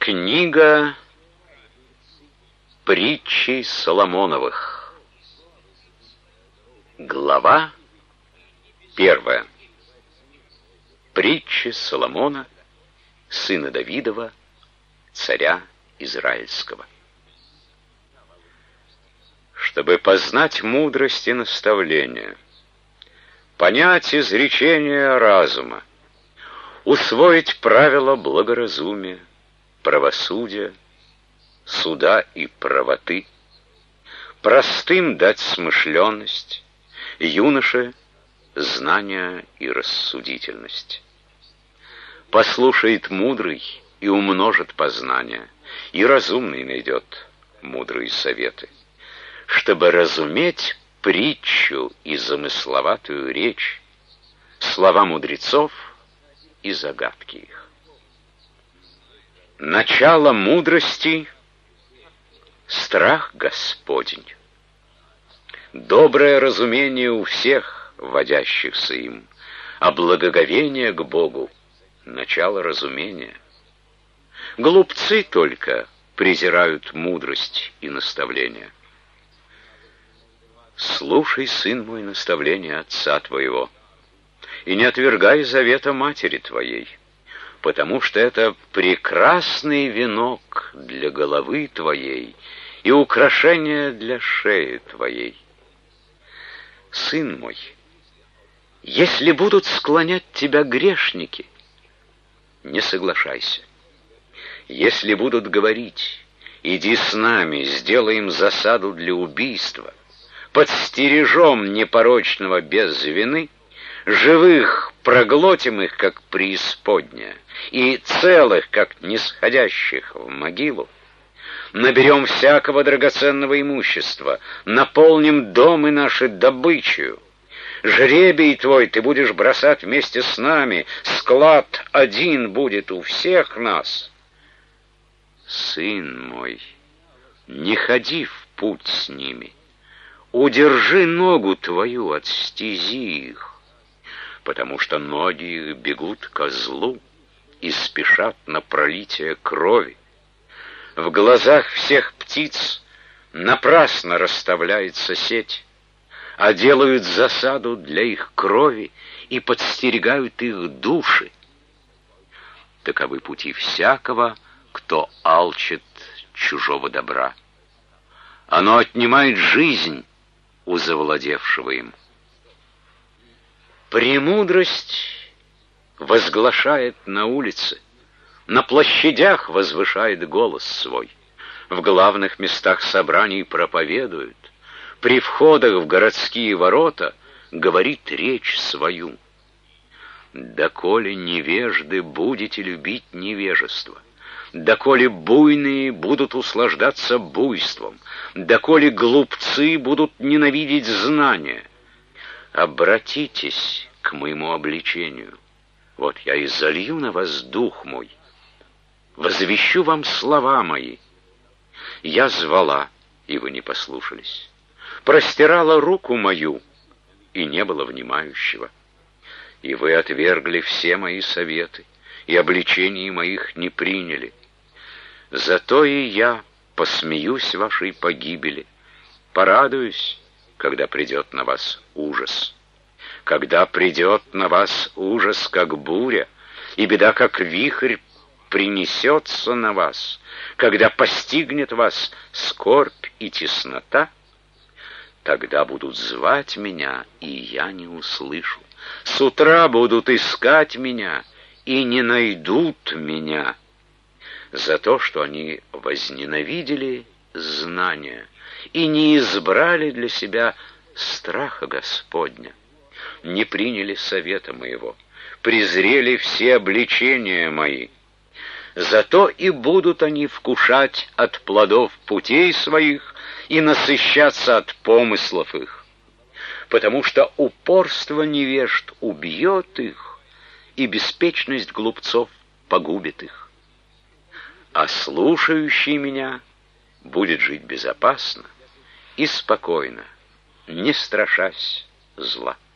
Книга притчей Соломоновых. Глава 1. Притчи Соломона, сына Давидова, царя Израильского. Чтобы познать мудрость и наставление, понять изречения разума, усвоить правила благоразумия, правосудия, суда и правоты, простым дать смышленность, юноше знания и рассудительность. Послушает мудрый и умножит познание, и разумный найдет мудрые советы. Чтобы разуметь притчу и замысловатую речь, слова мудрецов и загадки их. Начало мудрости — страх Господень. Доброе разумение у всех, водящихся им, а благоговение к Богу — начало разумения. Глупцы только презирают мудрость и наставление. Слушай, сын мой, наставление отца твоего, и не отвергай завета матери твоей, потому что это прекрасный венок для головы твоей и украшение для шеи твоей. Сын мой, если будут склонять тебя грешники, не соглашайся. Если будут говорить: иди с нами, сделаем засаду для убийства, подстережем непорочного без вины, живых проглотим их, как преисподняя, и целых, как нисходящих в могилу. Наберем всякого драгоценного имущества, наполним домы наши добычею. Жребий твой ты будешь бросать вместе с нами, склад один будет у всех нас. Сын мой, не ходи в путь с ними, удержи ногу твою от стези их, потому что ноги их бегут ко злу и спешат на пролитие крови. В глазах всех птиц напрасно расставляется сеть, а делают засаду для их крови и подстерегают их души. Таковы пути всякого, кто алчит чужого добра. Оно отнимает жизнь у завладевшего им. Премудрость возглашает на улице, на площадях возвышает голос свой, в главных местах собраний проповедует, при входах в городские ворота говорит речь свою. Доколе невежды будете любить невежество, доколе буйные будут услаждаться буйством, доколе глупцы будут ненавидеть знания, обратитесь к моему обличению. Вот я и залью на вас дух мой, возвещу вам слова мои. Я звала, и вы не послушались, простирала руку мою, и не было внимающего. И вы отвергли все мои советы, и обличений моих не приняли. Зато и я посмеюсь вашей погибели, порадуюсь, когда придет на вас ужас. Когда придет на вас ужас, как буря, и беда, как вихрь, принесется на вас, когда постигнет вас скорбь и теснота, тогда будут звать меня, и я не услышу. С утра будут искать меня, и не найдут меня, за то, что они возненавидели знания и не избрали для себя страха Господня, не приняли совета моего, презрели все обличения мои. Зато и будут они вкушать от плодов путей своих и насыщаться от помыслов их, потому что упорство невежд убьет их, и беспечность глупцов погубит их. А слушающий меня будет жить безопасно и спокойно, не страшась зла.